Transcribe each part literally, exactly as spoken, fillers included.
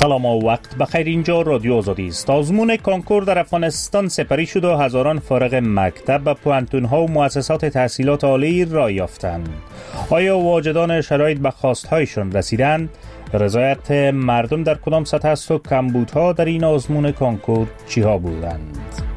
سلام و وقت بخیر. اینجا رادیو آزادی است. آزمون کنکور در افغانستان سپری شد و هزاران فارغ مکتب و پوهنتون‌ها و مؤسسات تحصیلات عالی راه یافتند. آیا واجدان شرایط به خواستهایشان رسیدند؟ رضایت مردم در کدام سطح است و کمبودها در این آزمون کنکور چیها بودند؟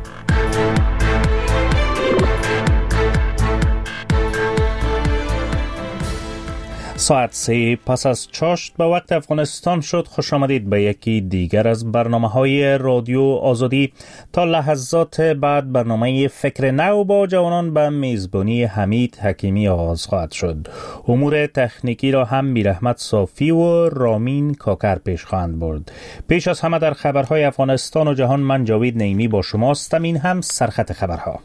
ساعت سه پس از چاشت به وقت افغانستان شد. خوش آمدید به یکی دیگر از برنامه‌های رادیو آزادی. تا لحظات بعد برنامه فکر نو با جوانان به میزبانی حمید حکیمی آغاز خواهد شد. امور تکنیکی را هم میرحمت صافی و رامین کاکر پیش خواهند برد. پیش از همه در خبرهای افغانستان و جهان من جاوید نعیمی با شماستم. این هم سرخط خبرها.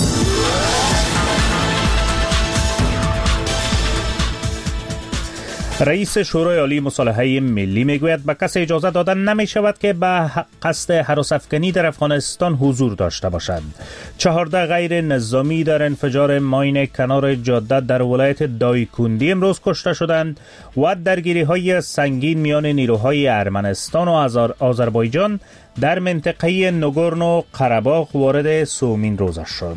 رئیس شورای عالی مصالحه ملی میگوید به کسی اجازه داده نمی شود که به قصد هراس افکنی در افغانستان حضور داشته باشد. چهارده غیر نظامی در انفجار ماین کنار جاده در ولایت دایکندی امروز کشته شدند و درگیری های سنگین میان نیروهای ارمنستان و آذربایجان در منطقه نگورنو قره‌باغ وارد سومین روز شد.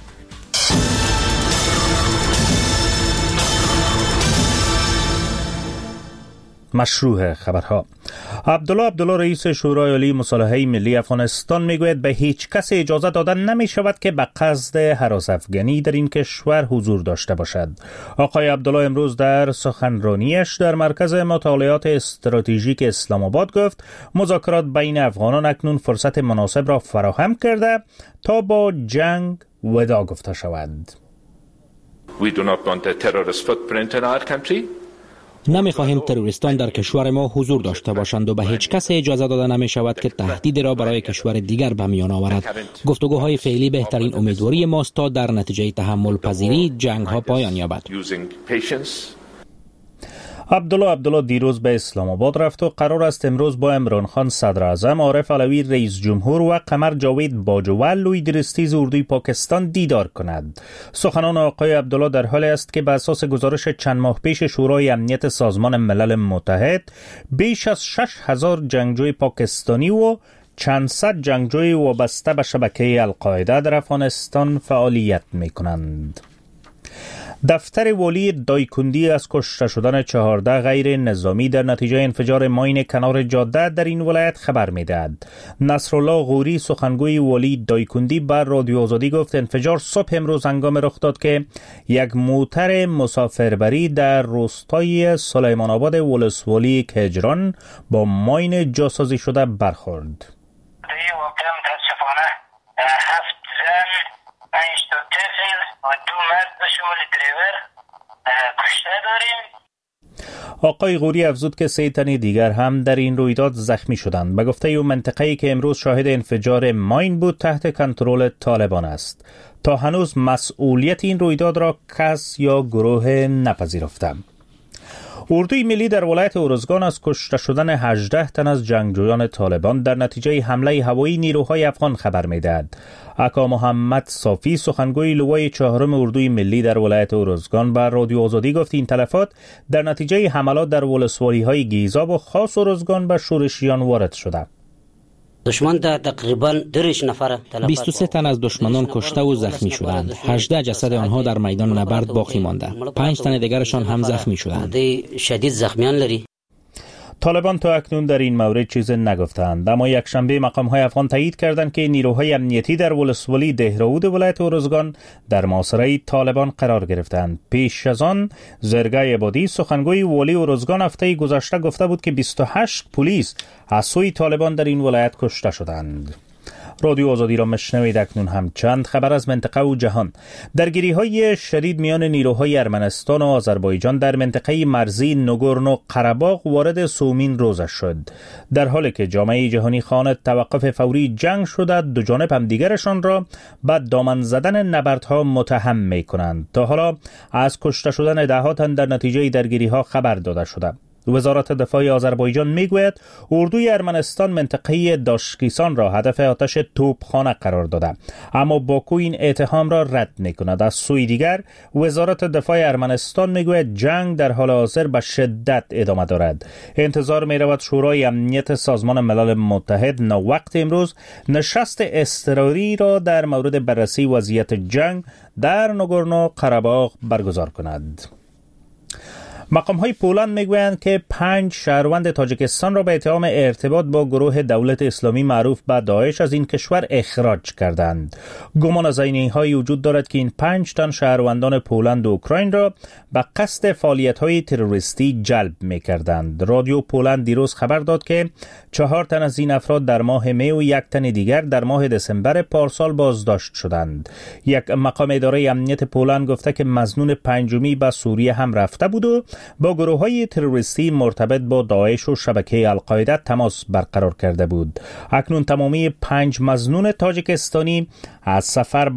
مشروع خبرها. عبدالله عبدالله رئیس شورای عالی مصالحه ملی افغانستان میگوید به هیچ کس اجازه دادن نمی شود که به قصد هراس افغانی در این کشور حضور داشته باشد. آقای عبدالله امروز در سخنرانیش در مرکز مطالعات استراتژیک اسلام آباد گفت مذاکرات بین افغانان اکنون فرصت مناسب را فراهم کرده تا با جنگ وداع گفته شود. We do not want a terrorist footprint in our country. نمی‌خواهیم تروریستان در کشور ما حضور داشته باشند و به هیچ کس اجازه داده نمی شود که تهدید را برای کشور دیگر به میان آورد. گفتگوهای فعلی بهترین امیدواری ماست تا در نتیجه تحمل پذیری جنگ ها پایان یابد. عبدالله عبدالله دیروز به اسلام آباد رفت و قرار است امروز با عمران خان صدر اعظم، عارف علوی رئیس جمهور و قمر جاوید باجوه لوی درستیز اردوی پاکستان دیدار کند. سخنان آقای عبدالله در حالی است که به اساس گزارش چند ماه پیش شورای امنیت سازمان ملل متحد بیش از شش هزار جنگجوی پاکستانی و چند صد جنگجوی وابسته به شبکه القاعده در افغانستان فعالیت می‌کنند. دفتر والی دایکندی از کشته شدن چهارده غیر نظامی در نتیجه انفجار ماین کنار جاده در این ولایت خبر می‌دهد. نصرالله غوری سخنگوی والی دایکندی بر رادیو آزادی گفت انفجار صبح امروز هنگام رخ داد که یک موتر مسافربری در روستای سلیمان آباد ولسوالی کجران با ماین جاسازی شده برخورد. پنج تا طفل و دو مرد به شمول دریور کشته داریم. آقای غوری افزود که سه تن دیگر هم در این رویداد زخمی شدند. به گفته او منطقه‌ای که امروز شاهد انفجار ماین بود تحت کنترل طالبان است. تا هنوز مسئولیت این رویداد را کس یا گروه نپذیرفته. اردوی ملی در ولایت ارزگان از کشته شدن هجده تن از جنگجویان طالبان در نتیجه حمله هوایی نیروهای افغان خبر می‌دهد. آقا محمد صافی سخنگوی لوای چهارم اردوی ملی در ولایت ارزگان بر رادیو آزادی گفت این تلفات در نتیجه حملات در ولسوالی‌های گیزاب و خاص ارزگان به شورشیان وارد شده. دشمن در تقریباً دریش نفر بیست و سه تن از دشمنان کشته و زخمی شدند. هجده جسد آنها در میدان نبرد باقی مانده. پنج تن دیگرشان هم زخمی شدند. شدید زخمیان لري. طالبان تا اکنون در این مورد چیز نگفتند، اما یک شنبه مقام‌های افغان تایید کردند که نیروهای امنیتی در ولسوالی دهراود ولایت ارزگان در محاصره طالبان قرار گرفتند. پیش از آن زرگای عبادی سخنگوی والی ارزگان هفته گذشته گفته بود که بیست و هشت پلیس از سوی طالبان در این ولایت کشته شدند. رادیو آزادی را مشنوید. اکنون هم چند خبر از منطقه و جهان. درگیری های شدید میان نیروهای ارمنستان و آذربایجان در منطقه مرزی نگورنو قره‌باغ وارد سومین روز شد. در حالی که جامعه جهانی خواهان توقف فوری جنگ شده، دو جانب هم دیگرشان را به دامن زدن نبردها متهم می کنند. تا حالا از کشته شدن ده ها تن در نتیجه درگیری ها خبر داده شده. وزارت دفاع آذربایجان میگوید اردوی ارمنستان منطقه داشکیسان را هدف آتش توپخانه قرار داده، اما باکو این اتهام را رد میکند. از سوی دیگر وزارت دفاع ارمنستان میگوید جنگ در حال حاضر به شدت ادامه دارد. انتظار میرود شورای امنیت سازمان ملل متحد ناوقت امروز نشست اضطراری را در مورد بررسی وضعیت جنگ در ناگورنو قره‌باغ برگزار کند. مقام های پولند میگویند که پنج شهروند تاجیکستان را به اتهام ارتباط با گروه دولت اسلامی معروف به داعش از این کشور اخراج کردند. گمان از این های وجود دارد که این پنج تن شهروندان پولند و اوکراین را به قصد فعالیت های تروریستی جلب میکردند. رادیو پولند دیروز خبر داد که چهار تن از این افراد در ماه می و یک تن دیگر در ماه دسامبر پارسال بازداشت شدند. یک مقام اداره امنیت پولند گفته که مظنون پنجمی به سوریه هم رفته بود و با گروه‌های تروریستی مرتبط با داعش و شبکه القاعده تماس برقرار کرده بود. اکنون تمامی پنج مظنون تاجیکستانی از سفر